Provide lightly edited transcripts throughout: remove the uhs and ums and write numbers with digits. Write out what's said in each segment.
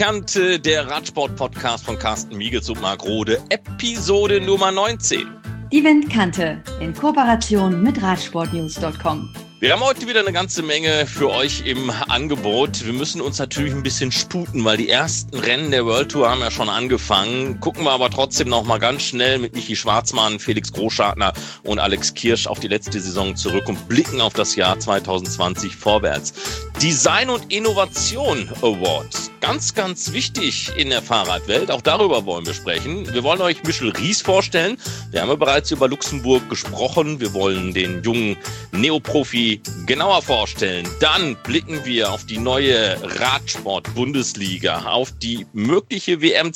Kante, der Radsport-Podcast von Carsten Miegels und Marc Rode, Episode Nummer 19. Die Windkante in Kooperation mit Radsportnews.com. Wir haben heute wieder eine ganze Menge für euch im Angebot. Wir müssen uns natürlich ein bisschen sputen, weil die ersten Rennen der World Tour haben ja schon angefangen. Gucken wir aber trotzdem noch mal ganz schnell mit Michi Schwarzmann, Felix Großschartner und Alex Kirsch auf die letzte Saison zurück und blicken auf das Jahr 2020 vorwärts. Design und Innovation Award. Ganz, ganz wichtig in der Fahrradwelt. Auch darüber wollen wir sprechen. Wir wollen euch Michel Ries vorstellen. Wir haben ja bereits über Luxemburg gesprochen. Wir wollen den jungen Neoprofi genauer vorstellen. Dann blicken wir auf die neue Radsport-Bundesliga, auf die mögliche WM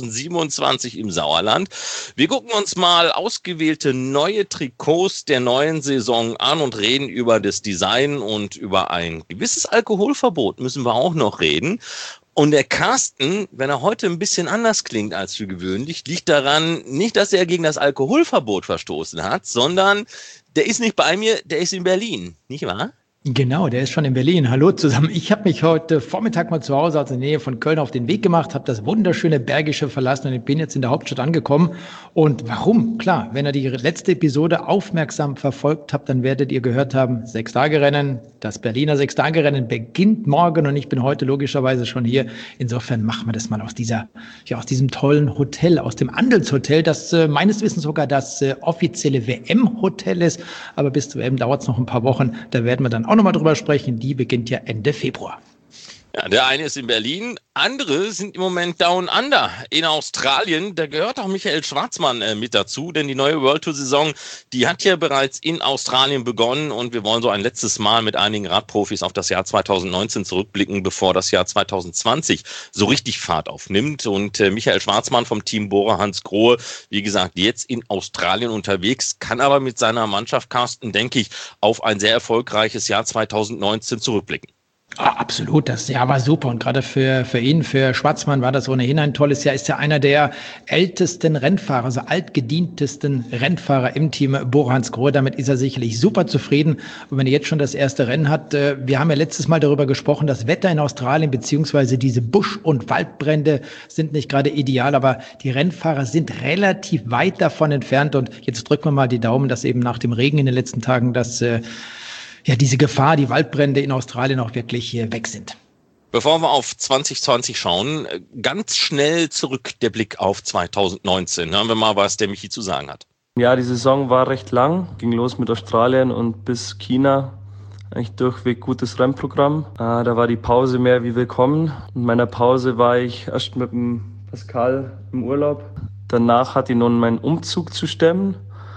2027 im Sauerland. Wir gucken uns mal ausgewählte neue Trikots der neuen Saison an und reden über das Design und über ein gewisses Alkoholverbot müssen wir auch noch reden. Und der Carsten, wenn er heute ein bisschen anders klingt als für gewöhnlich, liegt daran nicht, dass er gegen das Alkoholverbot verstoßen hat, sondern der ist nicht bei mir, der ist in Berlin, nicht wahr? Genau, der ist schon in Berlin. Hallo zusammen. Ich habe mich heute Vormittag mal zu Hause aus der Nähe von Köln auf den Weg gemacht, habe das wunderschöne Bergische verlassen und ich bin jetzt in der Hauptstadt angekommen. Und warum? Klar, wenn ihr die letzte Episode aufmerksam verfolgt habt, dann werdet ihr gehört haben, 6-Tage-Rennen, das Berliner 6-Tage-Rennen beginnt morgen und ich bin heute logischerweise schon hier. Insofern machen wir das mal aus diesem tollen Hotel, aus dem Andelshotel, das meines Wissens sogar das offizielle WM-Hotel ist. Aber bis zur WM dauert es noch ein paar Wochen. Da werden wir dann auch nochmal drüber sprechen. Die beginnt ja Ende Februar. Ja, der eine ist in Berlin, andere sind im Moment Down Under in Australien. Da gehört auch Michael Schwarzmann mit dazu, denn die neue World Tour Saison, die hat ja bereits in Australien begonnen und wir wollen so ein letztes Mal mit einigen Radprofis auf das Jahr 2019 zurückblicken, bevor das Jahr 2020 so richtig Fahrt aufnimmt. Und Michael Schwarzmann vom Team Bora Hansgrohe, wie gesagt, jetzt in Australien unterwegs, kann aber mit seiner Mannschaft, Carsten, denke ich, auf ein sehr erfolgreiches Jahr 2019 zurückblicken. Absolut, das Jahr war super und gerade für ihn, für Schwarzmann war das ohnehin ein tolles Jahr. Ist ja einer der ältesten Rennfahrer, also altgedientesten Rennfahrer im Team Bora Hansgrohe. Damit ist er sicherlich super zufrieden. Und wenn er jetzt schon das erste Rennen hat, wir haben ja letztes Mal darüber gesprochen, das Wetter in Australien beziehungsweise diese Busch- und Waldbrände sind nicht gerade ideal, aber die Rennfahrer sind relativ weit davon entfernt und jetzt drücken wir mal die Daumen, dass eben nach dem Regen in den letzten Tagen diese Gefahr, die Waldbrände in Australien auch wirklich weg sind. Bevor wir auf 2020 schauen, ganz schnell zurück der Blick auf 2019. Hören wir mal, was der Michi zu sagen hat. Ja, die Saison war recht lang, ging los mit Australien und bis China. Eigentlich durchweg gutes Rennprogramm. Da war die Pause mehr wie willkommen. In meiner Pause war ich erst mit dem Pascal im Urlaub. Danach hatte ich nun meinen Umzug zu stemmen.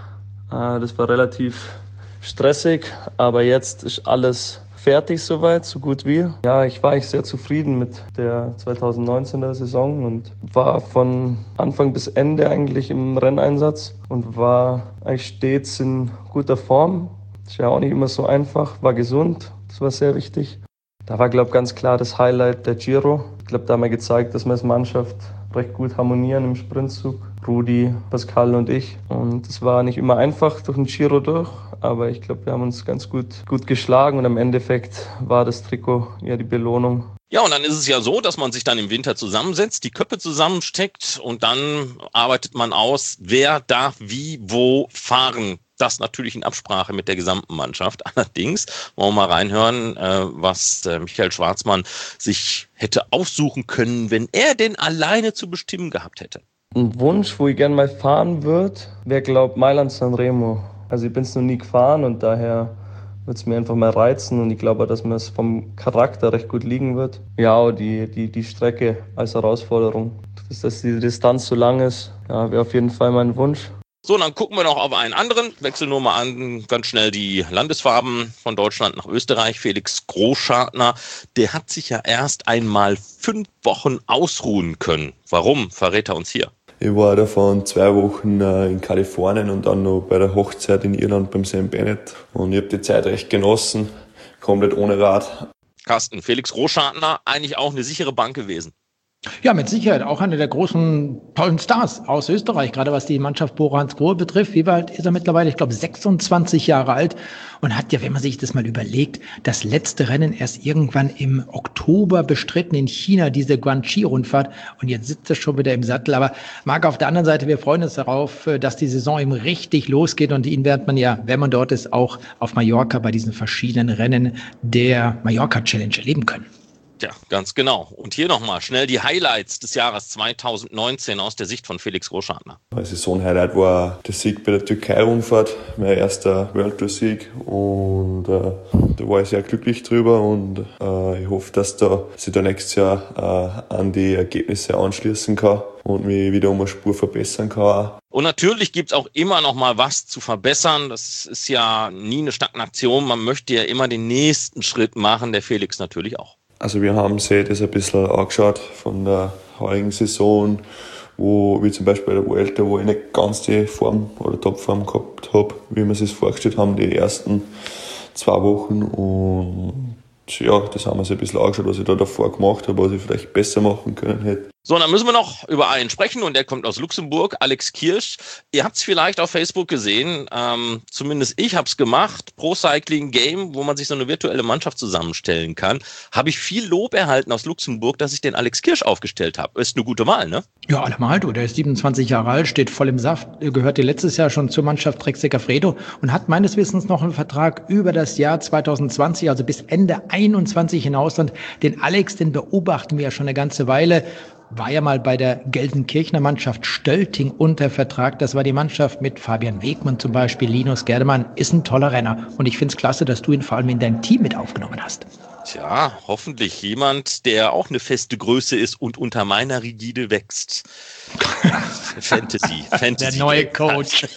Das war relativ stressig, aber jetzt ist alles fertig soweit, so gut wie. Ja, ich war eigentlich sehr zufrieden mit der 2019er Saison und war von Anfang bis Ende eigentlich im Renneinsatz und war eigentlich stets in guter Form. Ist ja auch nicht immer so einfach, war gesund, das war sehr wichtig. Da war, glaube ich, ganz klar das Highlight der Giro. Ich glaube, da haben wir gezeigt, dass wir als Mannschaft recht gut harmonieren im Sprintzug. Rudi, Pascal und ich. Und es war nicht immer einfach durch den Giro durch, aber ich glaube, wir haben uns ganz gut geschlagen und im Endeffekt war das Trikot ja die Belohnung. Ja, und dann ist es ja so, dass man sich dann im Winter zusammensetzt, die Köpfe zusammensteckt und dann arbeitet man aus, wer darf wie wo fahren. Das natürlich in Absprache mit der gesamten Mannschaft. Allerdings wollen wir mal reinhören, was Michael Schwarzmann sich hätte aussuchen können, wenn er denn alleine zu bestimmen gehabt hätte. Ein Wunsch, wo ich gerne mal fahren würde, wäre, glaube ich, Mailand-Sanremo. Also ich bin es noch nie gefahren und daher würde es mir einfach mal reizen und ich glaube, dass mir es vom Charakter recht gut liegen wird. Ja, die Strecke als Herausforderung, dass die Distanz so lang ist, ja, wäre auf jeden Fall mein Wunsch. So, dann gucken wir noch auf einen anderen. Wechseln nur mal an, ganz schnell die Landesfarben von Deutschland nach Österreich. Felix Großschartner, der hat sich ja erst einmal 5 Wochen ausruhen können. Warum? Verrät er uns hier. Ich war davon 2 Wochen in Kalifornien und dann noch bei der Hochzeit in Irland beim Sam Bennett. Und ich habe die Zeit recht genossen, komplett ohne Rad. Carsten, Felix Großschartner, eigentlich auch eine sichere Bank gewesen. Ja, mit Sicherheit auch einer der großen, tollen Stars aus Österreich, gerade was die Mannschaft Bora Hansgrohe betrifft. Wie alt ist er mittlerweile? Ich glaube 26 Jahre alt und hat ja, wenn man sich das mal überlegt, das letzte Rennen erst irgendwann im Oktober bestritten in China, diese Guangxi-Rundfahrt, und jetzt sitzt er schon wieder im Sattel. Aber Marc, auf der anderen Seite, wir freuen uns darauf, dass die Saison eben richtig losgeht und ihn wird man ja, wenn man dort ist, auch auf Mallorca bei diesen verschiedenen Rennen der Mallorca Challenge erleben können. Ja, ganz genau. Und hier nochmal schnell die Highlights des Jahres 2019 aus der Sicht von Felix Großschartner. Mein Saisonhighlight war der Sieg bei der Türkei-Rundfahrt, mein erster World Tour Sieg, und da war ich sehr glücklich drüber, und ich hoffe, dass ich da nächstes Jahr an die Ergebnisse anschließen kann und mich wieder um eine Spur verbessern kann. Und natürlich gibt's auch immer noch mal was zu verbessern. Das ist ja nie eine Stagnation. Man möchte ja immer den nächsten Schritt machen, der Felix natürlich auch. Also wir haben sich das ein bisschen angeschaut von der heurigen Saison, wie zum Beispiel bei der Vuelta, wo ich nicht ganz die Form oder Topform gehabt habe, wie wir es sich vorgestellt haben, die ersten 2 Wochen. Und ja, das haben wir uns ein bisschen angeschaut, was ich da davor gemacht habe, was ich vielleicht besser machen können hätte. So, dann müssen wir noch über einen sprechen, und der kommt aus Luxemburg, Alex Kirsch. Ihr habt es vielleicht auf Facebook gesehen, zumindest ich habe es gemacht, Pro Cycling Game, wo man sich so eine virtuelle Mannschaft zusammenstellen kann. Habe ich viel Lob erhalten aus Luxemburg, dass ich den Alex Kirsch aufgestellt habe. Ist eine gute Wahl, ne? Ja, allemal, du, der ist 27 Jahre alt, steht voll im Saft, gehörte letztes Jahr schon zur Mannschaft Trek Segafredo und hat meines Wissens noch einen Vertrag über das Jahr 2020, also bis Ende 21 hinaus. Und den Alex, den beobachten wir ja schon eine ganze Weile. War ja mal bei der Gelsenkirchener Mannschaft Stölting unter Vertrag. Das war die Mannschaft mit Fabian Wegmann zum Beispiel, Linus Gerdemann. Ist ein toller Renner. Und ich finde es klasse, dass du ihn vor allem in dein Team mit aufgenommen hast. Tja, hoffentlich jemand, der auch eine feste Größe ist und unter meiner Rigide wächst. Fantasy. Der neue Coach.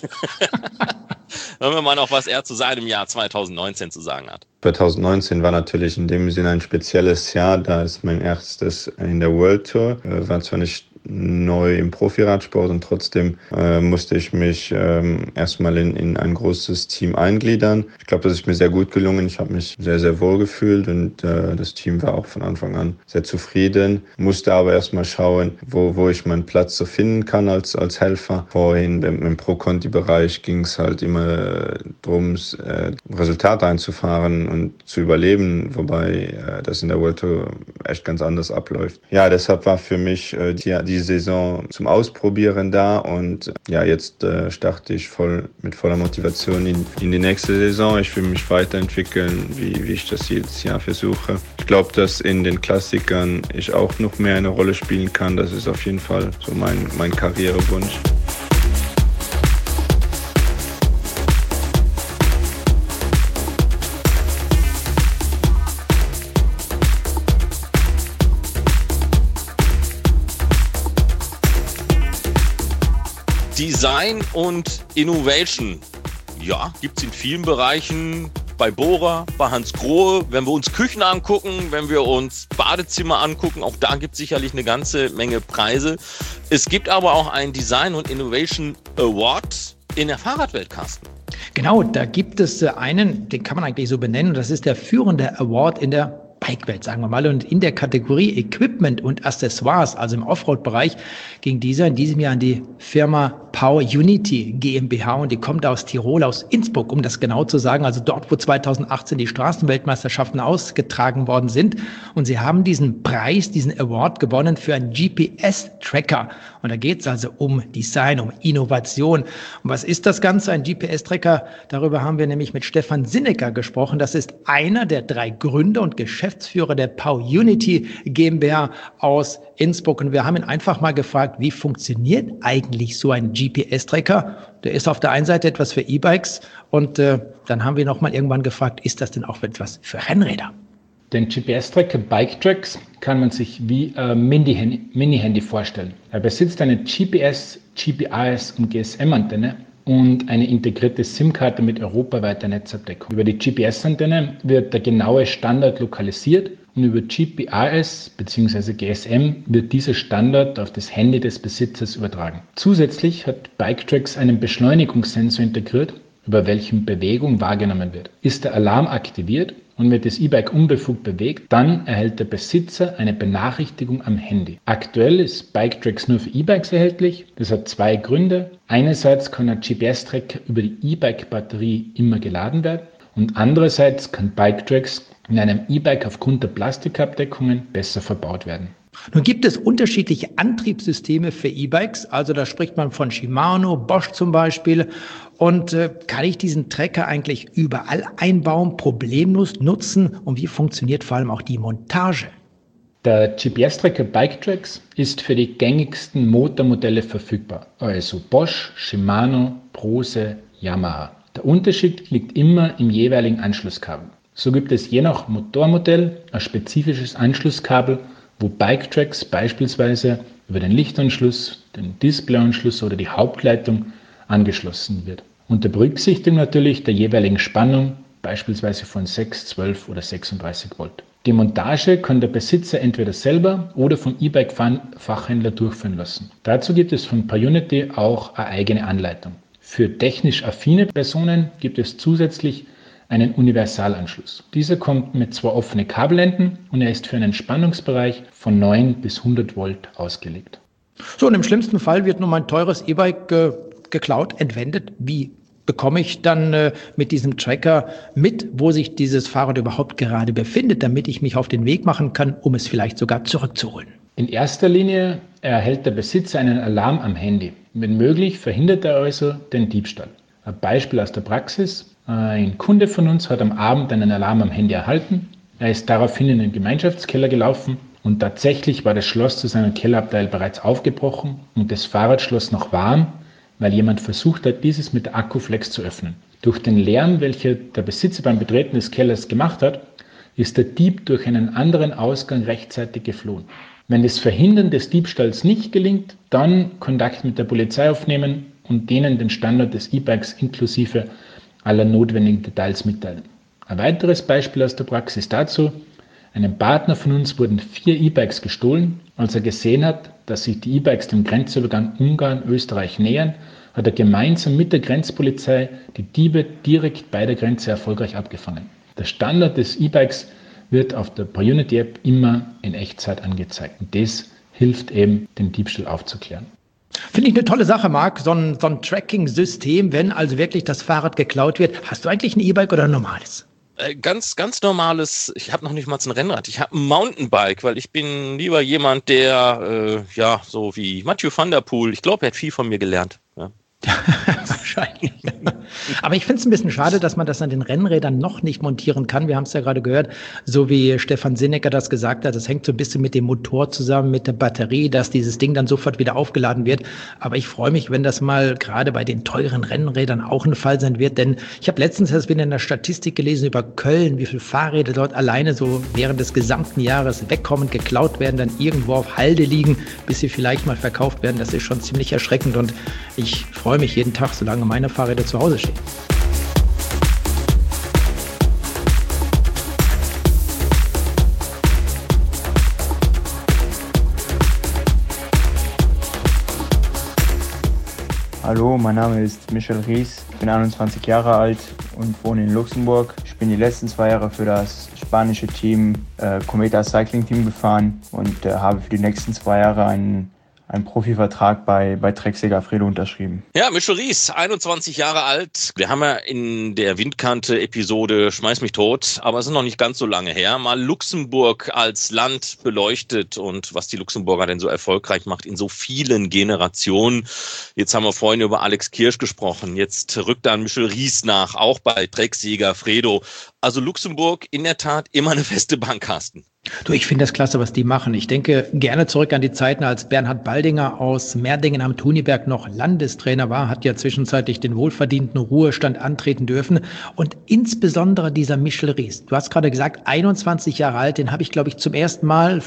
Hören wir mal noch, was er zu seinem Jahr 2019 zu sagen hat. 2019 war natürlich in dem Sinne ein spezielles Jahr, da es mein erstes in der World Tour war, zwar nicht neu im Profiradsport, und trotzdem musste ich mich erstmal in ein großes Team eingliedern. Ich glaube, das ist mir sehr gut gelungen. Ich habe mich sehr, sehr wohl gefühlt, und das Team war auch von Anfang an sehr zufrieden. Musste aber erstmal schauen, wo ich meinen Platz so finden kann als Helfer. Vorhin im Pro-Conti-Bereich ging es halt immer darum, Resultate einzufahren und zu überleben, wobei das in der World Tour echt ganz anders abläuft. Ja, deshalb war für mich die Saison zum Ausprobieren da, und ja, jetzt starte ich mit voller Motivation in die nächste Saison. Ich will mich weiterentwickeln, wie ich das jedes Jahr versuche. Ich glaube, dass in den Klassikern ich auch noch mehr eine Rolle spielen kann. Das ist auf jeden Fall so mein Karrierewunsch. Design und Innovation, ja, gibt's in vielen Bereichen, bei Bora, bei Hansgrohe. Wenn wir uns Küchen angucken, wenn wir uns Badezimmer angucken, auch da gibt's sicherlich eine ganze Menge Preise. Es gibt aber auch einen Design und Innovation Award in der Fahrradwelt, Carsten. Genau, da gibt es einen, den kann man eigentlich so benennen, das ist der führende Award in der Bikewelt, sagen wir mal. Und in der Kategorie Equipment und Accessoires, also im Offroad-Bereich, ging dieser in diesem Jahr an die Firma Power Unity GmbH, und die kommt aus Tirol, aus Innsbruck, um das genau zu sagen, also dort, wo 2018 die Straßenweltmeisterschaften ausgetragen worden sind. Und sie haben diesen Preis, diesen Award gewonnen für einen GPS-Tracker. Und da geht es also um Design, um Innovation. Und was ist das Ganze? Ein GPS-Tracker, darüber haben wir nämlich mit Stefan Sinnecker gesprochen. Das ist einer der 3 Gründer und Geschäftsführer der Power Unity GmbH aus Innsbruck. Und wir haben ihn einfach mal gefragt, wie funktioniert eigentlich so ein GPS-Tracker? Der ist auf der einen Seite etwas für E-Bikes, und dann haben wir nochmal irgendwann gefragt, ist das denn auch etwas für Rennräder? Den GPS-Tracker Bike-Tracks kann man sich wie ein Mini-Handy vorstellen. Er besitzt eine GPS, GPRS und GSM-Antenne und eine integrierte SIM-Karte mit europaweiter Netzabdeckung. Über die GPS-Antenne wird der genaue Standort lokalisiert, und über GPRS bzw. GSM wird dieser Standort auf das Handy des Besitzers übertragen. Zusätzlich hat Bike-Tracks einen Beschleunigungssensor integriert, über welchen Bewegung wahrgenommen wird. Ist der Alarm aktiviert und wird das E-Bike unbefugt bewegt, dann erhält der Besitzer eine Benachrichtigung am Handy. Aktuell ist BikeTrax nur für E-Bikes erhältlich. Das hat 2 Gründe. Einerseits kann ein GPS-Tracker über die E-Bike-Batterie immer geladen werden und andererseits kann BikeTrax in einem E-Bike aufgrund der Plastikabdeckungen besser verbaut werden. Nun gibt es unterschiedliche Antriebssysteme für E-Bikes, also da spricht man von Shimano, Bosch zum Beispiel. Und kann ich diesen Tracker eigentlich überall einbauen, problemlos nutzen? Und wie funktioniert vor allem auch die Montage? Der GPS-Tracker BikeTrax ist für die gängigsten Motormodelle verfügbar, also Bosch, Shimano, Brose, Yamaha. Der Unterschied liegt immer im jeweiligen Anschlusskabel. So gibt es je nach Motormodell ein spezifisches Anschlusskabel, wo BikeTrax beispielsweise über den Lichtanschluss, den Displayanschluss oder die Hauptleitung angeschlossen wird. Unter Berücksichtigung natürlich der jeweiligen Spannung, beispielsweise von 6, 12 oder 36 Volt. Die Montage kann der Besitzer entweder selber oder vom E-Bike-Fachhändler durchführen lassen. Dazu gibt es von ParUnity auch eine eigene Anleitung. Für technisch affine Personen gibt es zusätzlich einen Universalanschluss. Dieser kommt mit 2 offenen Kabelenden und er ist für einen Spannungsbereich von 9 bis 100 Volt ausgelegt. So, und im schlimmsten Fall wird nun mein teures E-Bike geklaut, entwendet. Wie bekomme ich dann mit diesem Tracker mit, wo sich dieses Fahrrad überhaupt gerade befindet, damit ich mich auf den Weg machen kann, um es vielleicht sogar zurückzuholen? In erster Linie erhält der Besitzer einen Alarm am Handy. Wenn möglich, verhindert er also den Diebstahl. Ein Beispiel aus der Praxis. Ein Kunde von uns hat am Abend einen Alarm am Handy erhalten. Er ist daraufhin in den Gemeinschaftskeller gelaufen und tatsächlich war das Schloss zu seinem Kellerabteil bereits aufgebrochen und das Fahrradschloss noch warm, weil jemand versucht hat, dieses mit der Akkuflex zu öffnen. Durch den Lärm, welcher der Besitzer beim Betreten des Kellers gemacht hat, ist der Dieb durch einen anderen Ausgang rechtzeitig geflohen. Wenn das Verhindern des Diebstahls nicht gelingt, dann Kontakt mit der Polizei aufnehmen und denen den Standort des E-Bikes inklusive aller notwendigen Details mitteilen. Ein weiteres Beispiel aus der Praxis dazu: Einem Partner von uns wurden 4 E-Bikes gestohlen. Als er gesehen hat, dass sich die E-Bikes dem Grenzübergang Ungarn-Österreich nähern, hat er gemeinsam mit der Grenzpolizei die Diebe direkt bei der Grenze erfolgreich abgefangen. Der Standort des E-Bikes wird auf der ParUnity-App immer in Echtzeit angezeigt. Und das hilft eben, den Diebstahl aufzuklären. Finde ich eine tolle Sache, Marc, so ein Tracking-System, wenn also wirklich das Fahrrad geklaut wird. Hast du eigentlich ein E-Bike oder ein normales? Ganz normales, ich habe noch nicht mal ein Rennrad, ich habe ein Mountainbike, weil ich bin lieber jemand, der, so wie Mathieu van der Poel, ich glaube, er hat viel von mir gelernt. Ja. Wahrscheinlich. Aber ich finde es ein bisschen schade, dass man das an den Rennrädern noch nicht montieren kann. Wir haben es ja gerade gehört, so wie Stefan Sinnecker das gesagt hat, das hängt so ein bisschen mit dem Motor zusammen, mit der Batterie, dass dieses Ding dann sofort wieder aufgeladen wird. Aber ich freue mich, wenn das mal gerade bei den teuren Rennrädern auch ein Fall sein wird, denn ich habe letztens erst wieder in der Statistik gelesen über Köln, wie viele Fahrräder dort alleine so während des gesamten Jahres wegkommen, geklaut werden, dann irgendwo auf Halde liegen, bis sie vielleicht mal verkauft werden. Das ist schon ziemlich erschreckend und ich freue mich jeden Tag, solange meine Fahrräder zu Hause stehen. Hallo, mein Name ist Michel Ries, ich bin 21 Jahre alt und wohne in Luxemburg. Ich bin die letzten 2 Jahre für das spanische Team Cometa Cycling Team gefahren und habe für die nächsten 2 Jahre einen Profivertrag bei Trek Segafredo unterschrieben. Ja, Michel Ries, 21 Jahre alt. Wir haben ja in der Windkante-Episode Schmeiß mich tot, aber es ist noch nicht ganz so lange her, mal Luxemburg als Land beleuchtet und was die Luxemburger denn so erfolgreich macht in so vielen Generationen. Jetzt haben wir vorhin über Alex Kirsch gesprochen, jetzt rückt dann Michel Ries nach, auch bei Trek Segafredo. Also Luxemburg in der Tat immer eine feste Bank, Carsten. Du, ich finde das klasse, was die machen. Ich denke gerne zurück an die Zeiten, als Bernhard Baldinger aus Merdingen am Thuniberg noch Landestrainer war, hat ja zwischenzeitlich den wohlverdienten Ruhestand antreten dürfen. Und insbesondere dieser Michel Ries, du hast gerade gesagt, 21 Jahre alt, den habe ich, glaube ich, zum ersten Mal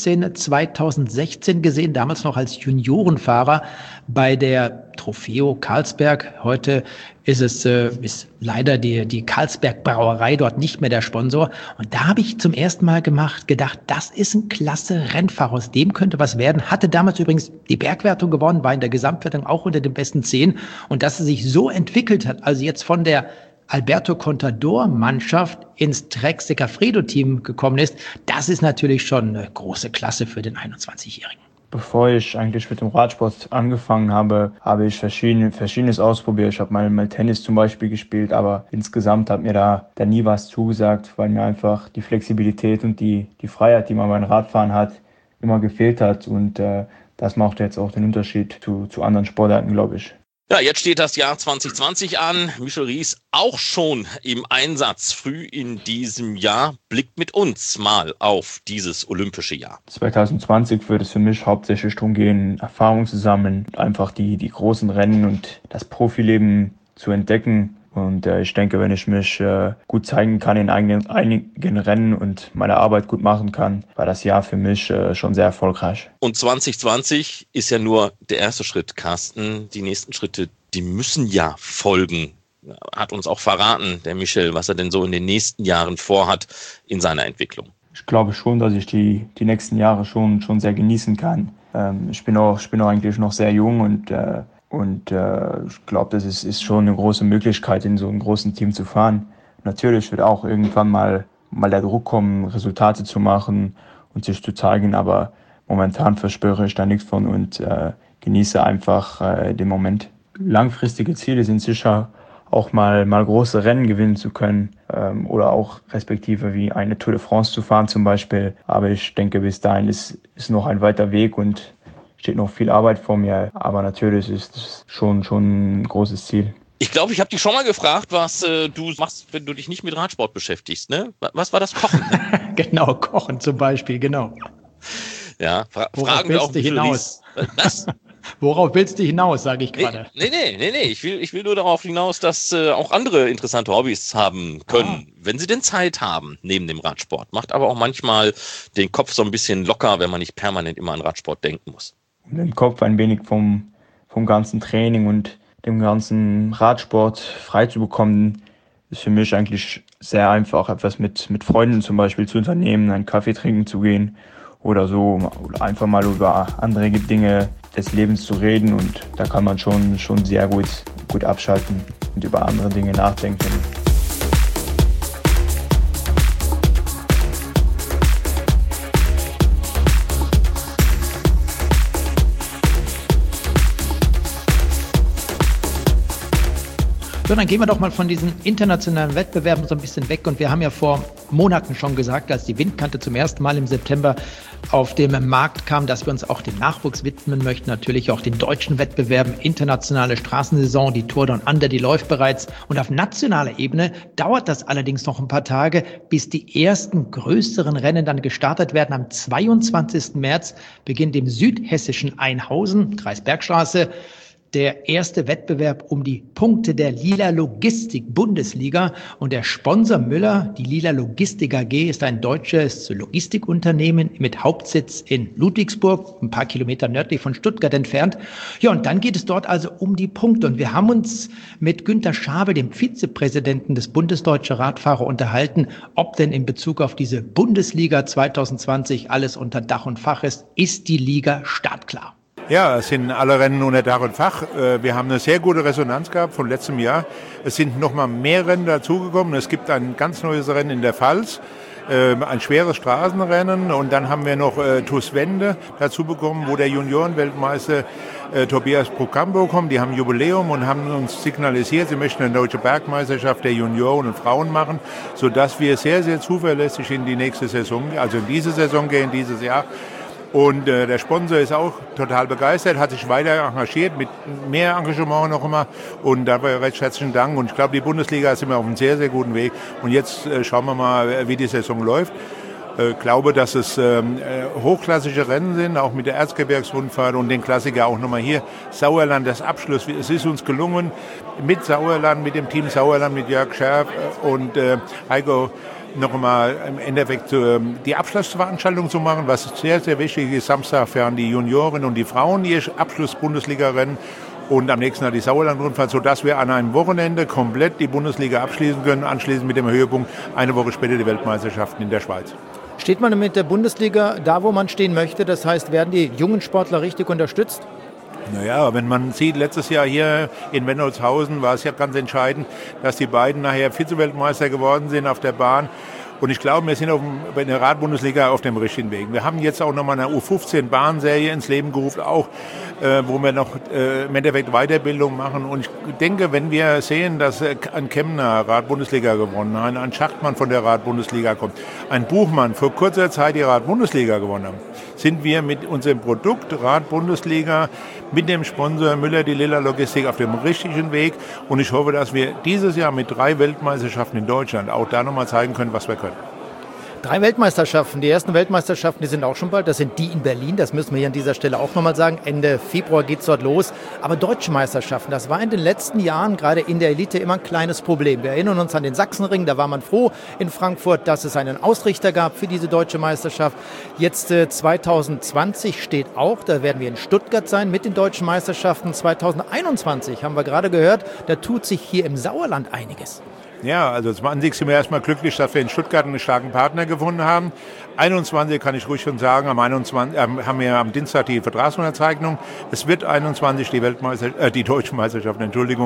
2016 gesehen, damals noch als Juniorenfahrer bei der Trofeo Carlsberg. Heute ist leider die Carlsberg Brauerei dort nicht mehr der Sponsor. Und da habe ich zum ersten Mal gedacht, das ist ein klasse Rennfahrer, aus dem könnte was werden. Hatte damals übrigens die Bergwertung gewonnen, war in der Gesamtwertung auch unter den besten 10. Und dass er sich so entwickelt hat, also jetzt von der Alberto Contador-Mannschaft ins Trek Segafredo-Team gekommen ist. Das ist natürlich schon eine große Klasse für den 21-Jährigen. Bevor ich eigentlich mit dem Radsport angefangen habe, habe ich Verschiedenes ausprobiert. Ich habe mal Tennis zum Beispiel gespielt, aber insgesamt hat mir da nie was zugesagt, weil mir einfach die Flexibilität und die Freiheit, die man beim Radfahren hat, immer gefehlt hat. Und das macht jetzt auch den Unterschied zu anderen Sportarten, glaube ich. Ja, jetzt steht das Jahr 2020 an. Michel Ries auch schon im Einsatz früh in diesem Jahr. Blickt mit uns mal auf dieses olympische Jahr. 2020 wird es für mich hauptsächlich darum gehen, Erfahrung zu sammeln, einfach die großen Rennen und das Profileben zu entdecken. Und ich denke, wenn ich mich gut zeigen kann in einigen Rennen und meine Arbeit gut machen kann, war das Jahr für mich schon sehr erfolgreich. Und 2020 ist ja nur der erste Schritt, Carsten. Die nächsten Schritte, die müssen ja folgen. Hat uns auch verraten, der Michel, was er denn so in den nächsten Jahren vorhat in seiner Entwicklung. Ich glaube schon, dass ich die nächsten Jahre schon sehr genießen kann. Ich bin auch eigentlich noch sehr jung und ich glaube, das ist schon eine große Möglichkeit, in so einem großen Team zu fahren. Natürlich wird auch irgendwann mal der Druck kommen, Resultate zu machen und sich zu zeigen, aber momentan verspüre ich da nichts von und genieße einfach den Moment. Langfristige Ziele sind sicher auch mal große Rennen gewinnen zu können oder auch respektive wie eine Tour de France zu fahren zum Beispiel. Aber ich denke, bis dahin ist noch ein weiter Weg und steht noch viel Arbeit vor mir, aber natürlich ist es schon ein großes Ziel. Ich glaube, ich habe dich schon mal gefragt, was du machst, wenn du dich nicht mit Radsport beschäftigst, ne? Was war das? Kochen? Genau, Kochen zum Beispiel, genau. Ja, fragen wir auch hinaus. Was? Worauf willst du hinaus, sage ich gerade. Nee. Ich will nur darauf hinaus, dass auch andere interessante Hobbys haben können, wenn sie denn Zeit haben, neben dem Radsport. Macht aber auch manchmal den Kopf so ein bisschen locker, wenn man nicht permanent immer an Radsport denken muss. Um den Kopf ein wenig vom ganzen Training und dem ganzen Radsport frei zu bekommen, ist für mich eigentlich sehr einfach, etwas mit Freunden zum Beispiel zu unternehmen, einen Kaffee trinken zu gehen oder so, oder einfach mal über andere Dinge des Lebens zu reden, und da kann man schon sehr gut abschalten und über andere Dinge nachdenken. So, dann gehen wir doch mal von diesen internationalen Wettbewerben so ein bisschen weg. Und wir haben ja vor Monaten schon gesagt, als die Windkante zum ersten Mal im September auf dem Markt kam, dass wir uns auch dem Nachwuchs widmen möchten. Natürlich auch den deutschen Wettbewerben, internationale Straßensaison, die Tour Down Under, die läuft bereits. Und auf nationaler Ebene dauert das allerdings noch ein paar Tage, bis die ersten größeren Rennen dann gestartet werden. Am 22. März beginnt im südhessischen Einhausen, Kreis Bergstraße, der erste Wettbewerb um die Punkte der Lila Logistik Bundesliga. Und der Sponsor Müller, die Lila Logistik AG, ist ein deutsches Logistikunternehmen mit Hauptsitz in Ludwigsburg, ein paar Kilometer nördlich von Stuttgart entfernt. Ja, und dann geht es dort also um die Punkte. Und wir haben uns mit Günter Schabel, dem Vizepräsidenten des Bundesdeutsche Radfahrer, unterhalten, ob denn in Bezug auf diese Bundesliga 2020 alles unter Dach und Fach ist. Ist die Liga startklar? Ja, es sind alle Rennen unter Dach und Fach. Wir haben eine sehr gute Resonanz gehabt von letztem Jahr. Es sind noch mal mehr Rennen dazugekommen. Es gibt ein ganz neues Rennen in der Pfalz, ein schweres Straßenrennen. Und dann haben wir noch TuS Wende dazu bekommen, wo der Juniorenweltmeister Tobias Procambo kommt. Die haben Jubiläum und haben uns signalisiert, sie möchten eine deutsche Bergmeisterschaft der Junioren und Frauen machen, sodass wir sehr, sehr zuverlässig in die nächste Saison, also in diese Saison gehen, dieses Jahr. Und der Sponsor ist auch total begeistert, hat sich weiter engagiert, mit mehr Engagement noch immer. Und dabei recht herzlichen Dank. Und ich glaube, die Bundesliga ist immer auf einem sehr, sehr guten Weg. Und jetzt schauen wir mal, wie die Saison läuft. Ich glaube, dass es hochklassige Rennen sind, auch mit der Erzgebirgsrundfahrt und den Klassiker auch nochmal hier. Sauerland, das Abschluss. Es ist uns gelungen, mit Sauerland, mit dem Team Sauerland, mit Jörg Scherf und Heiko, noch einmal im Endeffekt die Abschlussveranstaltung zu machen, was sehr, sehr wichtig ist. Samstag fahren die Junioren und die Frauen ihr Abschluss-Bundesliga-Rennen und am nächsten Tag die Sauerland-Rundfahrt, sodass wir an einem Wochenende komplett die Bundesliga abschließen können, anschließend mit dem Höhepunkt eine Woche später die Weltmeisterschaften in der Schweiz. Steht man mit der Bundesliga da, wo man stehen möchte? Das heißt, werden die jungen Sportler richtig unterstützt? Naja, wenn man sieht, letztes Jahr hier in Wendelshausen war es ja ganz entscheidend, dass die beiden nachher Vize-Weltmeister geworden sind auf der Bahn. Und ich glaube, wir sind in der Radbundesliga auf dem richtigen Weg. Wir haben jetzt auch nochmal eine U15-Bahnserie ins Leben gerufen, auch wo wir noch im Endeffekt Weiterbildung machen. Und ich denke, wenn wir sehen, dass ein Kemner Radbundesliga gewonnen hat, ein Schachtmann von der Radbundesliga kommt, ein Buchmann vor kurzer Zeit die Radbundesliga gewonnen haben, sind wir mit unserem Produkt Radbundesliga mit dem Sponsor Müller die Lilla Logistik auf dem richtigen Weg. Und ich hoffe, dass wir dieses Jahr mit 3 Weltmeisterschaften in Deutschland auch da nochmal zeigen können, was wir können. 3 Weltmeisterschaften. Die ersten Weltmeisterschaften, die sind auch schon bald. Das sind die in Berlin. Das müssen wir hier an dieser Stelle auch nochmal sagen. Ende Februar geht es dort los. Aber deutsche Meisterschaften, das war in den letzten Jahren gerade in der Elite immer ein kleines Problem. Wir erinnern uns an den Sachsenring. Da war man froh in Frankfurt, dass es einen Ausrichter gab für diese deutsche Meisterschaft. Jetzt 2020 steht auch, da werden wir in Stuttgart sein mit den deutschen Meisterschaften. 2021 haben wir gerade gehört, da tut sich hier im Sauerland einiges. Ja, also 20 sind wir erstmal glücklich, dass wir in Stuttgart einen starken Partner gefunden haben. 21 kann ich ruhig schon sagen, am 21 haben wir am Dienstag die Vertragsunterzeichnung. Es wird 21 die deutschen Meisterschaften,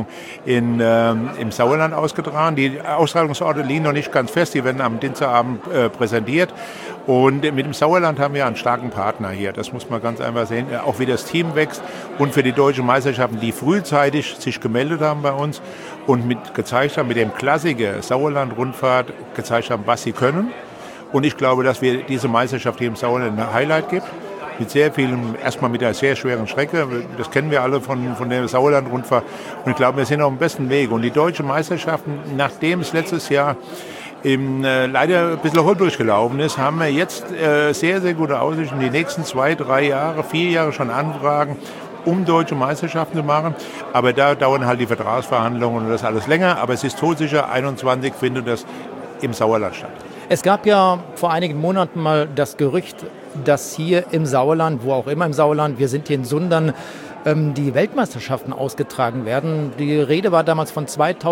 im Sauerland ausgetragen. Die Austragungsorte liegen noch nicht ganz fest, die werden am Dienstagabend präsentiert. Und mit dem Sauerland haben wir einen starken Partner hier. Das muss man ganz einfach sehen, auch wie das Team wächst. Und für die deutschen Meisterschaften, die frühzeitig sich gemeldet haben bei uns und gezeigt haben, mit dem Klassiker Sauerland-Rundfahrt gezeigt haben, was sie können. Und ich glaube, dass wir diese Meisterschaft hier im Sauerland ein Highlight gibt. Mit sehr vielen, erstmal mit einer sehr schweren Strecke. Das kennen wir alle von der Sauerland-Rundfahrt. Und ich glaube, wir sind auf dem besten Weg. Und die deutschen Meisterschaften, nachdem es letztes Jahr leider ein bisschen holprig gelaufen ist, haben wir jetzt sehr, sehr gute Aussichten, die nächsten 2, 3 Jahre, 4 Jahre schon Anfragen, um deutsche Meisterschaften zu machen. Aber da dauern halt die Vertragsverhandlungen und das alles länger. Aber es ist todsicher, 21 findet das im Sauerland statt. Es gab ja vor einigen Monaten mal das Gerücht, dass hier im Sauerland, wo auch immer im Sauerland, wir sind hier in Sundern, die Weltmeisterschaften ausgetragen werden. Die Rede war damals von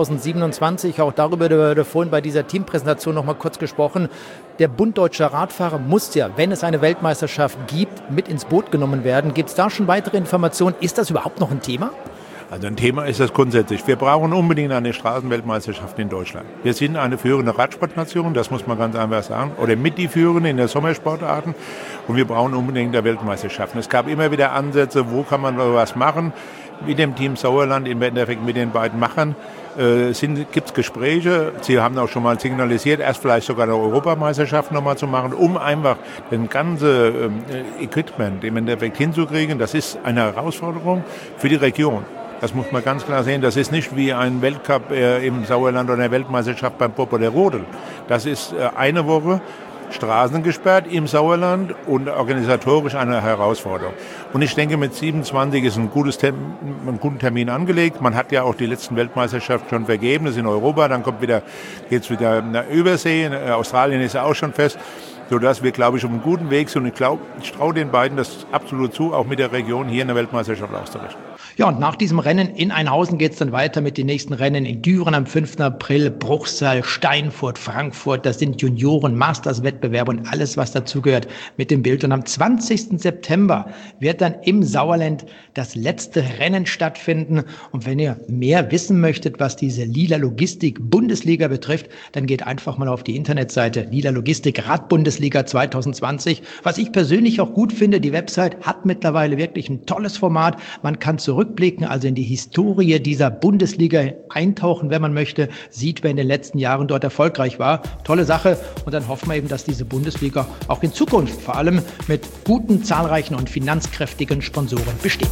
2027, auch darüber wurde vorhin bei dieser Teampräsentation noch mal kurz gesprochen. Der Bund Deutscher Radfahrer muss ja, wenn es eine Weltmeisterschaft gibt, mit ins Boot genommen werden. Gibt es da schon weitere Informationen? Ist das überhaupt noch ein Thema? Also ein Thema ist das grundsätzlich. Wir brauchen unbedingt eine Straßenweltmeisterschaft in Deutschland. Wir sind eine führende Radsportnation, das muss man ganz einfach sagen, oder mit die führende in der Sommersportarten. Und wir brauchen unbedingt eine Weltmeisterschaft. Es gab immer wieder Ansätze, wo kann man was machen. Mit dem Team Sauerland, im Endeffekt mit den beiden Machern, gibt es Gespräche. Sie haben auch schon mal signalisiert, erst vielleicht sogar eine Europameisterschaft nochmal zu machen, um einfach das ganze Equipment im Endeffekt hinzukriegen. Das ist eine Herausforderung für die Region. Das muss man ganz klar sehen. Das ist nicht wie ein Weltcup im Sauerland oder eine Weltmeisterschaft beim Pop oder Rodel. Das ist eine Woche Straßen gesperrt im Sauerland und organisatorisch eine Herausforderung. Und ich denke, mit 27 ist einen guten Termin angelegt. Man hat ja auch die letzten Weltmeisterschaften schon vergeben. Das ist in Europa. Dann geht's wieder nach Übersee. In Australien ist ja auch schon fest. Sodass wir, glaube ich, auf einem guten Weg sind. Und ich traue den beiden das absolut zu, auch mit der Region hier eine Weltmeisterschaft auszurichten. Ja, und nach diesem Rennen in Einhausen geht es dann weiter mit den nächsten Rennen in Düren am 5. April, Bruchsal, Steinfurt, Frankfurt. Das sind Junioren-Masters-Wettbewerbe und alles, was dazugehört mit dem Bild. Und am 20. September wird dann im Sauerland das letzte Rennen stattfinden. Und wenn ihr mehr wissen möchtet, was diese Lila Logistik Bundesliga betrifft, dann geht einfach mal auf die Internetseite Lila Logistik Radbundesliga 2020. Was ich persönlich auch gut finde, die Website hat mittlerweile wirklich ein tolles Format. Man kann zurückblicken, also in die Historie dieser Bundesliga eintauchen, wenn man möchte, sieht, wer in den letzten Jahren dort erfolgreich war. Tolle Sache. Und dann hoffen wir eben, dass diese Bundesliga auch in Zukunft vor allem mit guten, zahlreichen und finanzkräftigen Sponsoren besteht.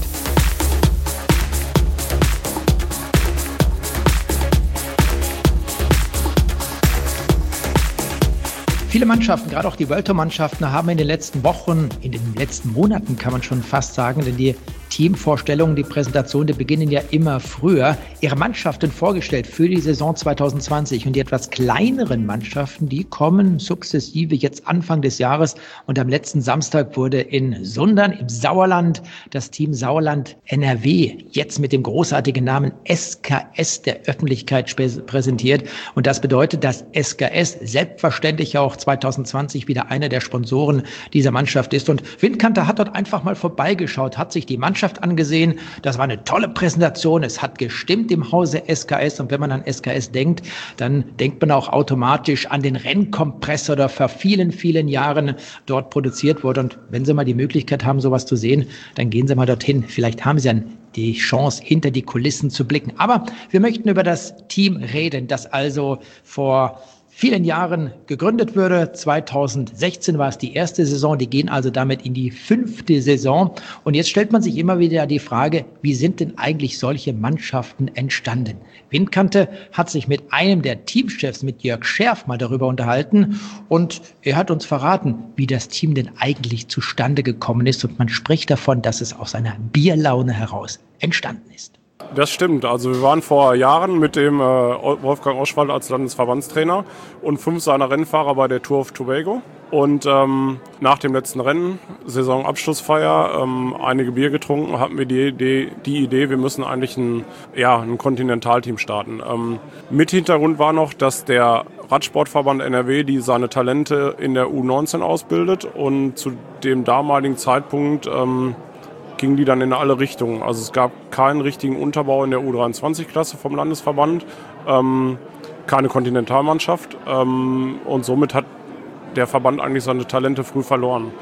Viele Mannschaften, gerade auch die World Tour Mannschaften, haben in den letzten Wochen, in den letzten Monaten kann man schon fast sagen, denn die Teamvorstellungen, die Präsentationen, die beginnen ja immer früher, ihre Mannschaften vorgestellt für die Saison 2020. Und die etwas kleineren Mannschaften, die kommen sukzessive jetzt Anfang des Jahres. Und am letzten Samstag wurde in Sundern im Sauerland das Team Sauerland NRW jetzt mit dem großartigen Namen SKS der Öffentlichkeit präsentiert. Und das bedeutet, dass SKS selbstverständlich auch 2020 wieder einer der Sponsoren dieser Mannschaft ist. Und Windkanter hat dort einfach mal vorbeigeschaut, hat sich die Mannschaft Mannschaft angesehen. Das war eine tolle Präsentation. Es hat gestimmt im Hause SKS. Und wenn man an SKS denkt, dann denkt man auch automatisch an den Rennkompressor, der vor vielen, vielen Jahren dort produziert wurde. Und wenn Sie mal die Möglichkeit haben, sowas zu sehen, dann gehen Sie mal dorthin. Vielleicht haben Sie dann die Chance, hinter die Kulissen zu blicken. Aber wir möchten über das Team reden, das also vor vielen Jahren gegründet wurde. 2016 war es die erste Saison, die gehen also damit in die 5. Saison. Und jetzt stellt man sich immer wieder die Frage, wie sind denn eigentlich solche Mannschaften entstanden? Windkante hat sich mit einem der Teamchefs, mit Jörg Scherf, mal darüber unterhalten und er hat uns verraten, wie das Team denn eigentlich zustande gekommen ist. Und man spricht davon, dass es aus einer Bierlaune heraus entstanden ist. Das stimmt. Also wir waren vor Jahren mit dem Wolfgang Oschwald als Landesverbandstrainer und 5 seiner Rennfahrer bei der Tour of Tobago. Und nach dem letzten Rennen, Saisonabschlussfeier, einige Bier getrunken, hatten wir die Idee, wir müssen eigentlich ein Kontinentalteam starten. Mit Hintergrund war noch, dass der Radsportverband NRW, die seine Talente in der U19 ausbildet und zu dem damaligen Zeitpunkt ging die dann in alle Richtungen. Also es gab keinen richtigen Unterbau in der U23-Klasse vom Landesverband, keine Kontinentalmannschaft und somit hat der Verband eigentlich seine Talente früh verloren.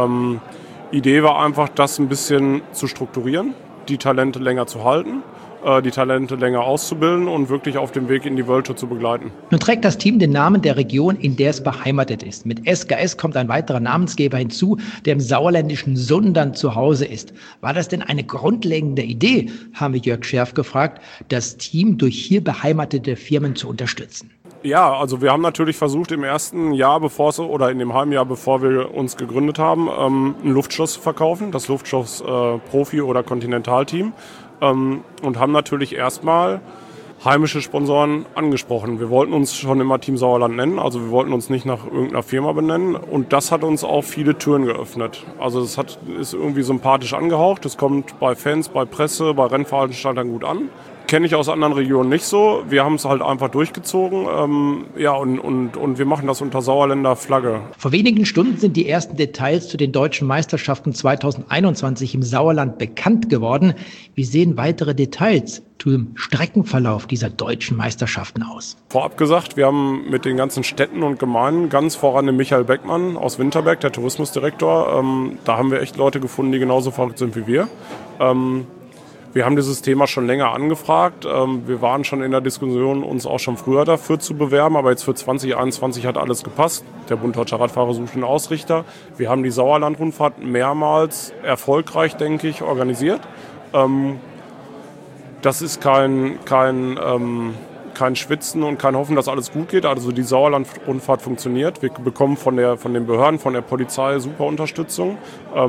Idee war einfach, das ein bisschen zu strukturieren, die Talente länger zu halten, die Talente länger auszubilden und wirklich auf dem Weg in die World Tour zu begleiten. Nun trägt das Team den Namen der Region, in der es beheimatet ist. Mit SKS kommt ein weiterer Namensgeber hinzu, der im sauerländischen Sundern zu Hause ist. War das denn eine grundlegende Idee, haben wir Jörg Scherf gefragt, das Team durch hier beheimatete Firmen zu unterstützen? Ja, also wir haben natürlich versucht, im ersten Jahr, in dem halben Jahr, bevor wir uns gegründet haben, ein Luftschloss zu verkaufen, das Luftschloss Profi- oder Kontinentalteam. Und haben natürlich erstmal heimische Sponsoren angesprochen. Wir wollten uns schon immer Team Sauerland nennen, also wir wollten uns nicht nach irgendeiner Firma benennen und das hat uns auch viele Türen geöffnet. Also es ist irgendwie sympathisch angehaucht, es kommt bei Fans, bei Presse, bei Rennveranstaltern gut an. Kenne ich aus anderen Regionen nicht so. Wir haben es halt einfach durchgezogen. Und wir machen das unter Sauerländer Flagge. Vor wenigen Stunden sind die ersten Details zu den deutschen Meisterschaften 2021 im Sauerland bekannt geworden. Wie sehen weitere Details zum Streckenverlauf dieser deutschen Meisterschaften aus? Vorab gesagt, wir haben mit den ganzen Städten und Gemeinden, ganz voran den Michael Beckmann aus Winterberg, der Tourismusdirektor, da haben wir echt Leute gefunden, die genauso verrückt sind wie wir. Wir haben dieses Thema schon länger angefragt. Wir waren schon in der Diskussion, uns auch schon früher dafür zu bewerben. Aber jetzt für 2021 hat alles gepasst. Der Bund Deutscher Radfahrer sucht einen Ausrichter. Wir haben die Sauerland-Rundfahrt mehrmals erfolgreich, denke ich, organisiert. Das ist kein Schwitzen und kein Hoffen, dass alles gut geht. Also die Sauerland-Rundfahrt funktioniert. Wir bekommen von den Behörden, von der Polizei super Unterstützung.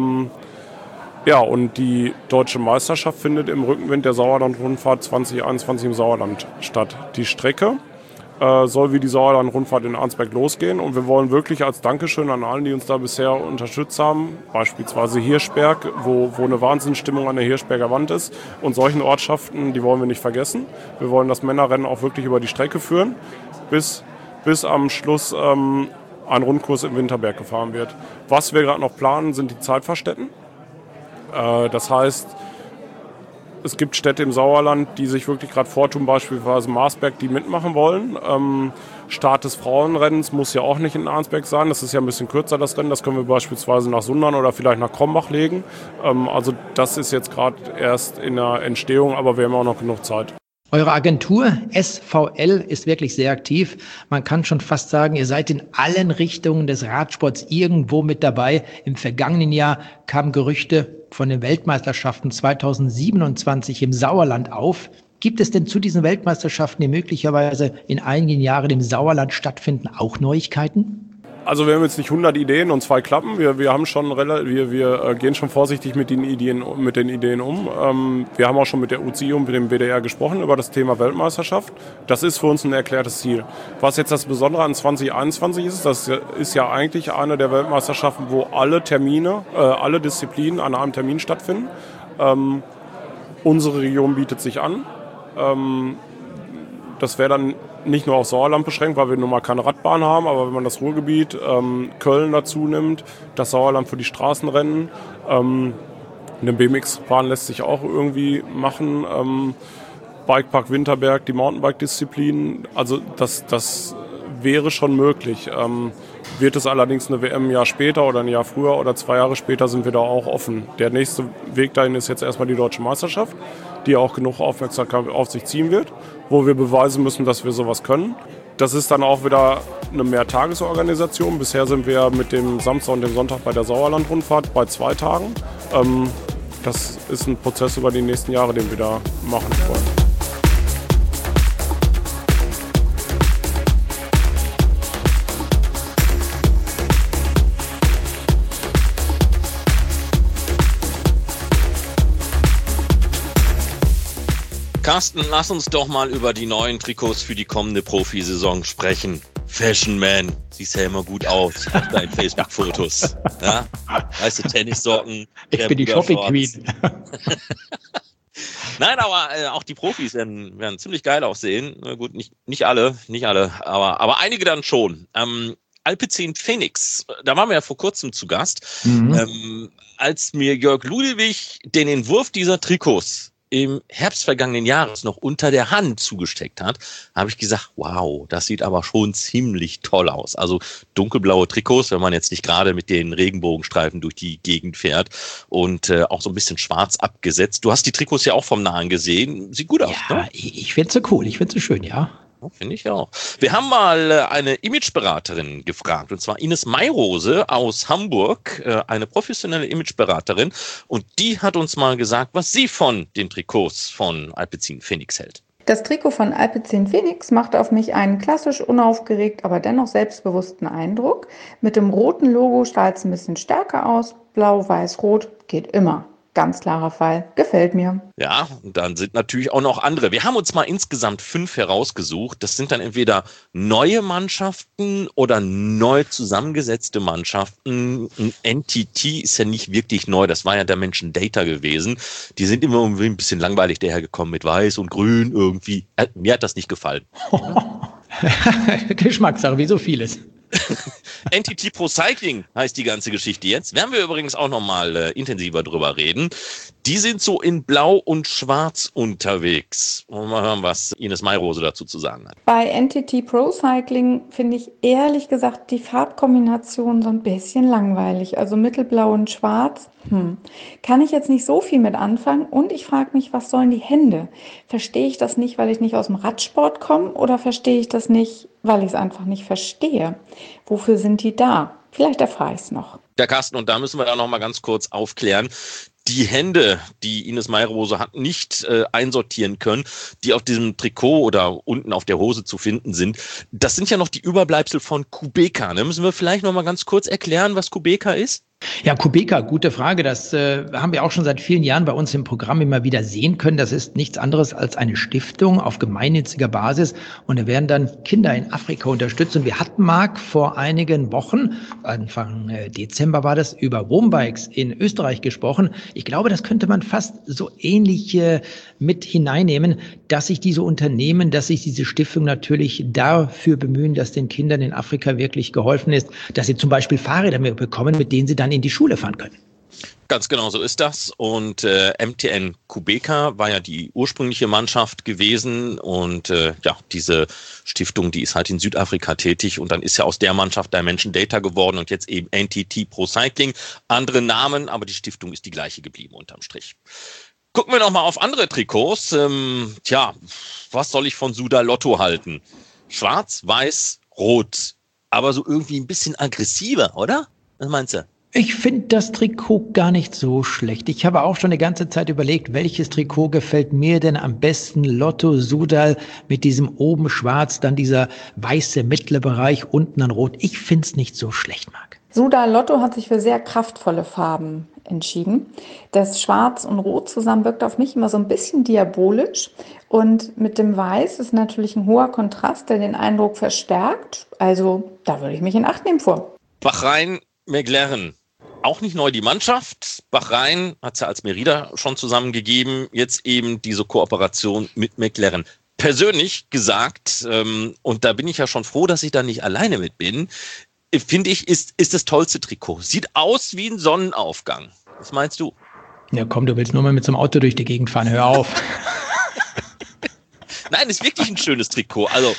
Und die deutsche Meisterschaft findet im Rückenwind der Sauerland-Rundfahrt 2021 im Sauerland statt. Die Strecke soll wie die Sauerland-Rundfahrt in Arnsberg losgehen und wir wollen wirklich als Dankeschön an allen, die uns da bisher unterstützt haben, beispielsweise Hirschberg, wo eine Wahnsinnsstimmung an der Hirschberger Wand ist und solchen Ortschaften, die wollen wir nicht vergessen. Wir wollen das Männerrennen auch wirklich über die Strecke führen, bis am Schluss ein Rundkurs im Winterberg gefahren wird. Was wir gerade noch planen, sind die Zeitfahrstätten. Das heißt, es gibt Städte im Sauerland, die sich wirklich gerade vortun, beispielsweise Marsberg, die mitmachen wollen. Start des Frauenrennens muss ja auch nicht in Arnsberg sein. Das ist ja ein bisschen kürzer, das Rennen. Das können wir beispielsweise nach Sundern oder vielleicht nach Krombach legen. Also das ist jetzt gerade erst in der Entstehung, aber wir haben auch noch genug Zeit. Eure Agentur SVL ist wirklich sehr aktiv. Man kann schon fast sagen, ihr seid in allen Richtungen des Radsports irgendwo mit dabei. Im vergangenen Jahr kamen Gerüchte von den Weltmeisterschaften 2027 im Sauerland auf. Gibt es denn zu diesen Weltmeisterschaften, die möglicherweise in einigen Jahren im Sauerland stattfinden, auch Neuigkeiten? Also wir haben jetzt nicht 100 Ideen und 2 Klappen. Wir haben schon wir gehen schon vorsichtig mit den Ideen um. Wir haben auch schon mit der UCI und mit dem WDR gesprochen über das Thema Weltmeisterschaft. Das ist für uns ein erklärtes Ziel. Was jetzt das Besondere an 2021 ist, das ist ja eigentlich eine der Weltmeisterschaften, wo alle Disziplinen an einem Termin stattfinden. Unsere Region bietet sich an. Das wäre dann nicht nur auf Sauerland beschränkt, weil wir nun mal keine Radbahn haben, aber wenn man das Ruhrgebiet, Köln dazu nimmt, das Sauerland für die Straßenrennen, Eine BMX-Bahn lässt sich auch irgendwie machen. Bikepark Winterberg, die Mountainbike-Disziplin, also das wäre schon möglich. Wird es allerdings eine WM ein Jahr später oder ein Jahr früher oder 2 Jahre später, sind wir da auch offen. Der nächste Weg dahin ist jetzt erstmal die Deutsche Meisterschaft, die auch genug Aufmerksamkeit auf sich ziehen wird, wo wir beweisen müssen, dass wir sowas können. Das ist dann auch wieder eine Mehrtagesorganisation. Bisher sind wir mit dem Samstag und dem Sonntag bei der Sauerland-Rundfahrt bei 2 Tagen. Das ist ein Prozess über die nächsten Jahre, den wir da machen wollen. Carsten, lass uns doch mal über die neuen Trikots für die kommende Profisaison sprechen. Fashion Man, siehst ja immer gut aus auf deinen Facebook-Fotos. Ja? Weißt du, Tennissocken. Ich bin die Shopping Queen. Nein, aber auch die Profis werden ziemlich geil aussehen. Gut, nicht alle, aber einige dann schon. Alpecin Phoenix, da waren wir ja vor kurzem zu Gast. Als mir Jörg Ludewig den Entwurf dieser Trikots im Herbst vergangenen Jahres noch unter der Hand zugesteckt hat, habe ich gesagt, wow, das sieht aber schon ziemlich toll aus. Also dunkelblaue Trikots, wenn man jetzt nicht gerade mit den Regenbogenstreifen durch die Gegend fährt und auch so ein bisschen schwarz abgesetzt. Du hast die Trikots ja auch vom Nahen gesehen. Sieht gut aus, ja, ne? Ich finde sie cool, ich finde sie schön, ja. Finde ich auch. Wir haben mal eine Imageberaterin gefragt, und zwar Ines Mayrose aus Hamburg, eine professionelle Imageberaterin, und die hat uns mal gesagt, was sie von den Trikots von Alpecin Phoenix hält. Das Trikot von Alpecin Phoenix macht auf mich einen klassisch unaufgeregt, aber dennoch selbstbewussten Eindruck. Mit dem roten Logo strahlt es ein bisschen stärker aus. Blau, Weiß, Rot geht immer. Ganz klarer Fall. Gefällt mir. Ja, und dann sind natürlich auch noch andere. Wir haben uns mal insgesamt 5 herausgesucht. Das sind dann entweder neue Mannschaften oder neu zusammengesetzte Mannschaften. Ein NTT ist ja nicht wirklich neu. Das war ja der Menschen Data gewesen. Die sind immer irgendwie ein bisschen langweilig dahergekommen mit Weiß und Grün irgendwie. Mir hat das nicht gefallen. Geschmackssache, wie so vieles. NTT Pro Cycling heißt die ganze Geschichte jetzt. Werden wir übrigens auch nochmal intensiver drüber reden. Die sind so in Blau und Schwarz unterwegs. Wollen wir mal hören, was Ines Mayrose dazu zu sagen hat. Bei NTT Pro Cycling finde ich ehrlich gesagt die Farbkombination so ein bisschen langweilig. Also mittelblau und schwarz. Kann ich jetzt nicht so viel mit anfangen. Und ich frage mich, was sollen die Hände? Verstehe ich das nicht, weil ich nicht aus dem Radsport komme? Oder verstehe ich das nicht, weil ich es einfach nicht verstehe? Wofür sind die da? Vielleicht erfahre ich es noch. Der Carsten, und da müssen wir da noch mal ganz kurz aufklären. Die Hände, die Ines Mayrose hat nicht einsortieren können, die auf diesem Trikot oder unten auf der Hose zu finden sind, das sind ja noch die Überbleibsel von Kubeka. Ne? Müssen wir vielleicht noch mal ganz kurz erklären, was Kubeka ist? Ja, Kubeka, gute Frage. Das haben wir auch schon seit vielen Jahren bei uns im Programm immer wieder sehen können. Das ist nichts anderes als eine Stiftung auf gemeinnütziger Basis. Und da werden dann Kinder in Afrika unterstützt. Und wir hatten, Marc, vor einigen Wochen, Anfang Dezember war das, über Wombikes in Österreich gesprochen. Ich glaube, das könnte man fast so ähnlich mit hineinnehmen, dass sich diese Unternehmen, dass sich diese Stiftung natürlich dafür bemühen, dass den Kindern in Afrika wirklich geholfen ist, dass sie zum Beispiel Fahrräder bekommen, mit denen sie dann in die Schule fahren können. Ganz genau so ist das. Und MTN Kubeka war ja die ursprüngliche Mannschaft gewesen. Und diese Stiftung, die ist halt in Südafrika tätig. Und dann ist ja aus der Mannschaft Dimension Data geworden und jetzt eben NTT Pro Cycling. Andere Namen, aber die Stiftung ist die gleiche geblieben unterm Strich. Gucken wir noch mal auf andere Trikots. Was soll ich von Suda Lotto halten? Schwarz, Weiß, Rot. Aber so irgendwie ein bisschen aggressiver, oder? Was meinst du? Ich finde das Trikot gar nicht so schlecht. Ich habe auch schon eine ganze Zeit überlegt, welches Trikot gefällt mir denn am besten. Lotto, Sudal mit diesem oben schwarz, dann dieser weiße mittlere Bereich, unten dann rot. Ich finde es nicht so schlecht, Marc. Sudal Lotto hat sich für sehr kraftvolle Farben entschieden. Das Schwarz und Rot zusammen wirkt auf mich immer so ein bisschen diabolisch. Und mit dem Weiß ist natürlich ein hoher Kontrast, der den Eindruck verstärkt. Also da würde ich mich in Acht nehmen vor. Bahrain, McLaren. Auch nicht neu die Mannschaft. Bahrain hat es ja als Merida schon zusammengegeben. Jetzt eben diese Kooperation mit McLaren. Persönlich gesagt, und da bin ich ja schon froh, dass ich da nicht alleine mit bin, finde ich, ist das tollste Trikot. Sieht aus wie ein Sonnenaufgang. Was meinst du? Ja komm, du willst nur mal mit so einem Auto durch die Gegend fahren, hör auf. Nein, ist wirklich ein schönes Trikot. Also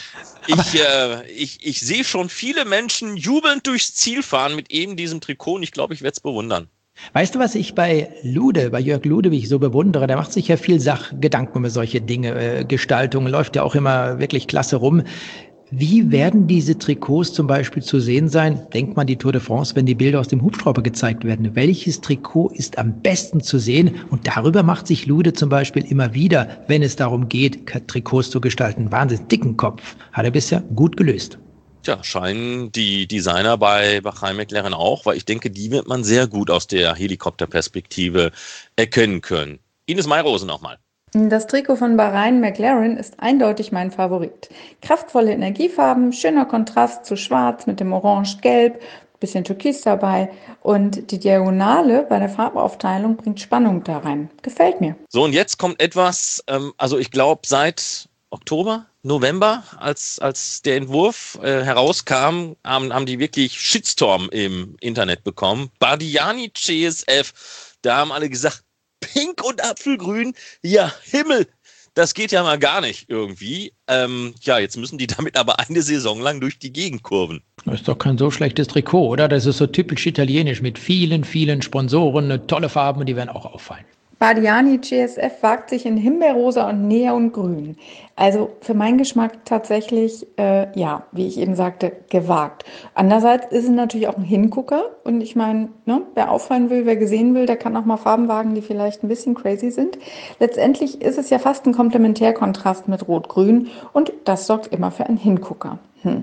ich sehe schon viele Menschen jubelnd durchs Ziel fahren mit eben diesem Trikot und ich glaube, ich werde es bewundern. Weißt du, was ich bei Jörg Ludewig so bewundere? Der macht sich ja viel Gedanken über solche Dinge. Gestaltung läuft ja auch immer wirklich klasse rum. Wie werden diese Trikots zum Beispiel zu sehen sein? Denkt man die Tour de France, wenn die Bilder aus dem Hubschrauber gezeigt werden. Welches Trikot ist am besten zu sehen? Und darüber macht sich Lude zum Beispiel immer wieder, wenn es darum geht, Trikots zu gestalten. Wahnsinnig dicken Kopf. Hat er bisher gut gelöst. Tja, scheinen die Designer bei Bahrain McLaren auch, weil ich denke, die wird man sehr gut aus der Helikopterperspektive erkennen können. Ines Mayrose nochmal. Das Trikot von Bahrain McLaren ist eindeutig mein Favorit. Kraftvolle Energiefarben, schöner Kontrast zu Schwarz mit dem Orange-Gelb, bisschen Türkis dabei und die Diagonale bei der Farbaufteilung bringt Spannung da rein. Gefällt mir. So, und jetzt kommt etwas, also ich glaube seit Oktober, November, als der Entwurf herauskam, haben die wirklich Shitstorm im Internet bekommen. Bardiani CSF, da haben alle gesagt, Pink und Apfelgrün, ja Himmel, das geht ja mal gar nicht irgendwie. Jetzt müssen die damit aber eine Saison lang durch die Gegend kurven. Das ist doch kein so schlechtes Trikot, oder? Das ist so typisch italienisch mit vielen, vielen Sponsoren, eine tolle Farben und die werden auch auffallen. Bardiani CSF wagt sich in Himbeerrosa und Neongrün. Also für meinen Geschmack tatsächlich, wie ich eben sagte, gewagt. Andererseits ist es natürlich auch ein Hingucker. Und ich meine, wer auffallen will, wer gesehen will, der kann auch mal Farben wagen, die vielleicht ein bisschen crazy sind. Letztendlich ist es ja fast ein Komplementärkontrast mit Rot-Grün. Und das sorgt immer für einen Hingucker.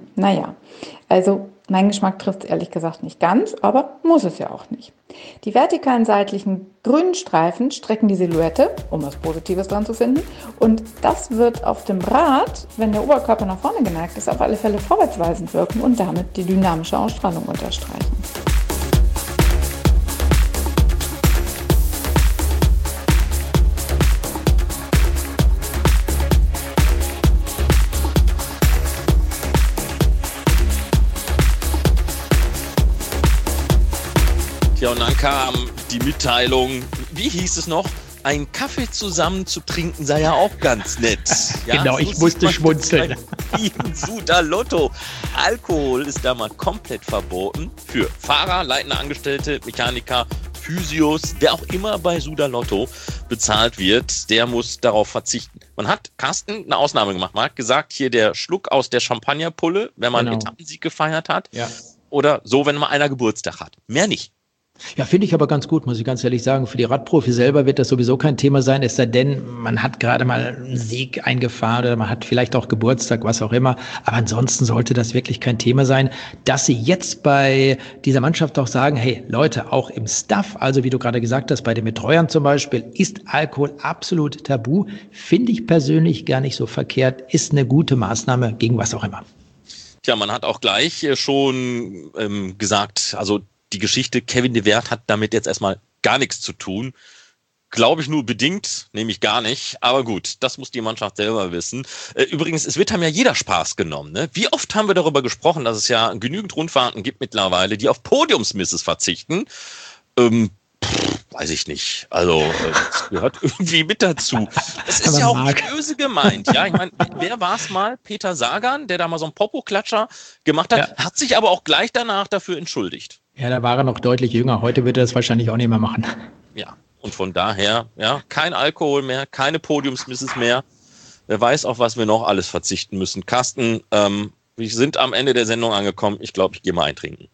Also mein Geschmack trifft es ehrlich gesagt nicht ganz, aber muss es ja auch nicht. Die vertikalen seitlichen grünen Streifen strecken die Silhouette, um was Positives dran zu finden. Und das wird auf dem Rad, wenn der Oberkörper nach vorne geneigt ist, auf alle Fälle vorwärtsweisend wirken und damit die dynamische Ausstrahlung unterstreichen. Ja, und dann kam die Mitteilung, wie hieß es noch? Ein Kaffee zusammen zu trinken sei ja auch ganz nett. Ja, genau, ich musste schmunzeln. Sudalotto. Alkohol ist da mal komplett verboten. Für Fahrer, leitende Angestellte, Mechaniker, Physios, wer auch immer bei Sudalotto bezahlt wird, der muss darauf verzichten. Man hat, Carsten, eine Ausnahme gemacht. Man hat gesagt, hier der Schluck aus der Champagnerpulle, wenn man einen Etappensieg gefeiert hat. Ja. Oder so, wenn mal einer Geburtstag hat. Mehr nicht. Ja, finde ich aber ganz gut, muss ich ganz ehrlich sagen. Für die Radprofi selber wird das sowieso kein Thema sein, es sei denn, man hat gerade mal einen Sieg eingefahren oder man hat vielleicht auch Geburtstag, was auch immer. Aber ansonsten sollte das wirklich kein Thema sein. Dass sie jetzt bei dieser Mannschaft auch sagen, hey Leute, auch im Staff, also wie du gerade gesagt hast, bei den Betreuern zum Beispiel, ist Alkohol absolut tabu. Finde ich persönlich gar nicht so verkehrt, ist eine gute Maßnahme gegen was auch immer. Tja, man hat auch gleich schon gesagt, also die Geschichte Kevin de Werd hat damit jetzt erstmal gar nichts zu tun. Glaube ich nur bedingt, nämlich gar nicht. Aber gut, das muss die Mannschaft selber wissen. Übrigens, es wird einem ja jeder Spaß genommen. Ne? Wie oft haben wir darüber gesprochen, dass es ja genügend Rundfahrten gibt mittlerweile, die auf Podiumsmisses verzichten? Weiß ich nicht. Also, das gehört irgendwie mit dazu. Es ist ja auch nicht böse gemeint. Ja, ich meine, wer war es mal? Peter Sagan, der da mal so einen Popo-Klatscher gemacht hat, hat sich aber auch gleich danach dafür entschuldigt. Ja, da war er noch deutlich jünger. Heute wird er das wahrscheinlich auch nicht mehr machen. Ja, und von daher, ja, kein Alkohol mehr, keine Podiumsmisses mehr. Wer weiß, auf was wir noch alles verzichten müssen. Carsten, wir sind am Ende der Sendung angekommen. Ich glaube, ich gehe mal eintrinken.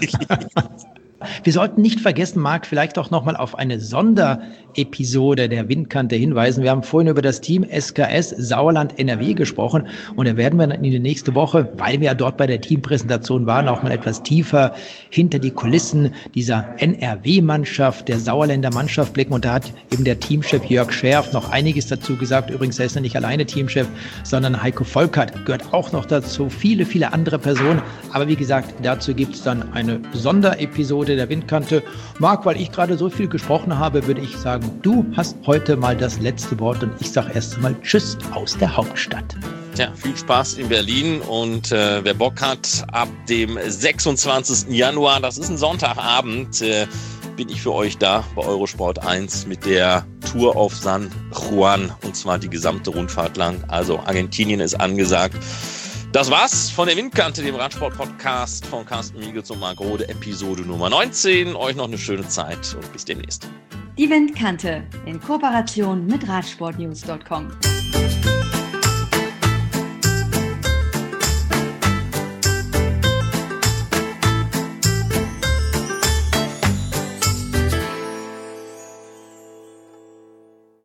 Wir sollten nicht vergessen, Marc, vielleicht auch nochmal auf eine Sonderepisode der Windkante hinweisen. Wir haben vorhin über das Team SKS Sauerland NRW gesprochen und da werden wir dann in die nächste Woche, weil wir ja dort bei der Teampräsentation waren, auch mal etwas tiefer hinter die Kulissen dieser NRW-Mannschaft, der Sauerländer Mannschaft blicken und da hat eben der Teamchef Jörg Scherf noch einiges dazu gesagt. Übrigens, er ist ja nicht alleine Teamchef, sondern Heiko Volkert gehört auch noch dazu, viele, viele andere Personen. Aber wie gesagt, dazu gibt es dann eine Sonderepisode der Windkante. Marc, weil ich gerade so viel gesprochen habe, würde ich sagen, du hast heute mal das letzte Wort und ich sage erst mal Tschüss aus der Hauptstadt. Tja, viel Spaß in Berlin und wer Bock hat, ab dem 26. Januar, das ist ein Sonntagabend, bin ich für euch da bei Eurosport 1 mit der Tour auf San Juan und zwar die gesamte Rundfahrt lang. Also Argentinien ist angesagt. Das war's von der Windkante, dem Radsport-Podcast von Carsten Miegels und Marc Rode, Episode Nummer 19. Euch noch eine schöne Zeit und bis demnächst. Die Windkante in Kooperation mit Radsportnews.com.